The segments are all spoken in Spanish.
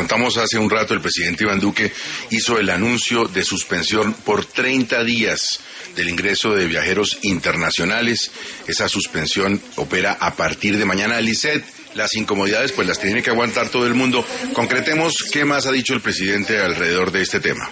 contamos hace un rato, el presidente Iván Duque hizo el anuncio de suspensión por 30 días del ingreso de viajeros internacionales. Esa suspensión opera a partir de mañana. Lisset, las incomodidades pues las tiene que aguantar todo el mundo. Concretemos qué más ha dicho el presidente alrededor de este tema.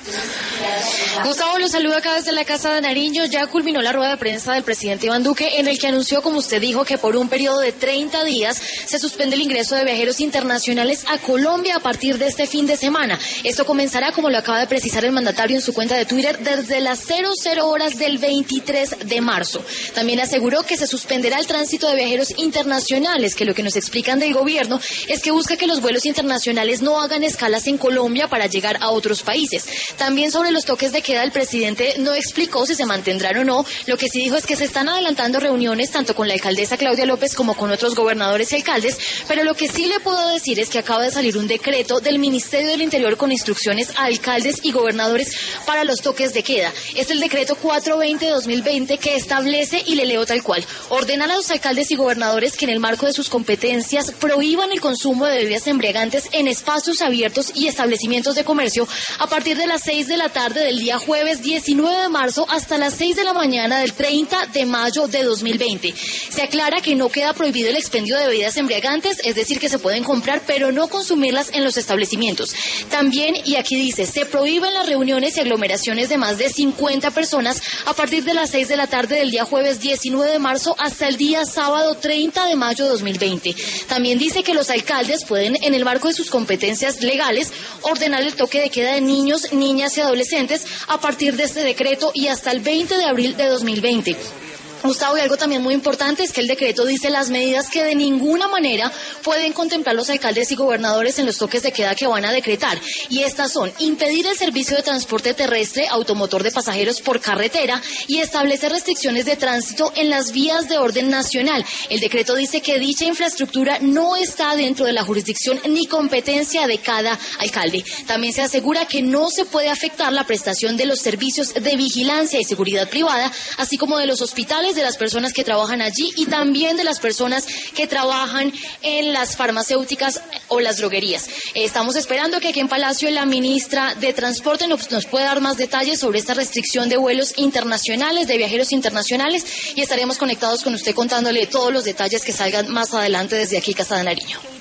Gustavo, los saludo acá desde la Casa de Nariño. Ya culminó la rueda de prensa del presidente Iván Duque, en el que anunció, como usted dijo, que por un periodo de 30 días se suspende el ingreso de viajeros internacionales a Colombia a partir de este fin de semana. Esto comenzará, como lo acaba de precisar el mandatario en su cuenta de Twitter, desde las 00 horas del 23 de marzo. También aseguró que se suspenderá el tránsito de viajeros internacionales, que lo que nos explican del gobierno es que busca que los vuelos internacionales no hagan escalas en Colombia para llegar a otros países. También sobre los toques de queda, el presidente no explicó si se mantendrán o no. Lo que sí dijo es que se están adelantando reuniones tanto con la alcaldesa Claudia López como con otros gobernadores y alcaldes, pero lo que sí le puedo decir es que acaba de salir un decreto del Ministerio del Interior con instrucciones a alcaldes y gobernadores para los toques de queda. Es el decreto 420-2020 que establece, y le leo tal cual: ordena a los alcaldes y gobernadores que en el marco de sus competencias prohíban el consumo de bebidas embriagantes en espacios abiertos y establecimientos de comercio a partir de las 6 de la tarde del día jueves 19 de marzo hasta las 6 de la mañana del 30 de mayo de 2020. Se aclara que no queda prohibido el expendio de bebidas embriagantes, es decir, que se pueden comprar pero no consumirlas en los establecimientos. También, y aquí dice, se prohíben las reuniones y aglomeraciones de más de 50 personas a partir de las 6 de la tarde del día jueves 19 de marzo hasta el día sábado 30 de mayo de 2020. También dice que los alcaldes pueden, en el marco de sus competencias legales, ordenar el toque de queda de niños, niñas y adolescentes a partir de este decreto y hasta el 20 de abril de 2020. Gustavo, y algo también muy importante es que el decreto dice las medidas que de ninguna manera pueden contemplar los alcaldes y gobernadores en los toques de queda que van a decretar. Y estas son: impedir el servicio de transporte terrestre automotor de pasajeros por carretera y establecer restricciones de tránsito en las vías de orden nacional. El decreto dice que dicha infraestructura no está dentro de la jurisdicción ni competencia de cada alcalde. También se asegura que no se puede afectar la prestación de los servicios de vigilancia y seguridad privada, así como de los hospitales, de las personas que trabajan allí y también de las personas que trabajan en las farmacéuticas o las droguerías. Estamos esperando que aquí en Palacio la ministra de Transporte nos pueda dar más detalles sobre esta restricción de vuelos internacionales, de viajeros internacionales, y estaremos conectados con usted contándole todos los detalles que salgan más adelante desde aquí, Casa de Nariño.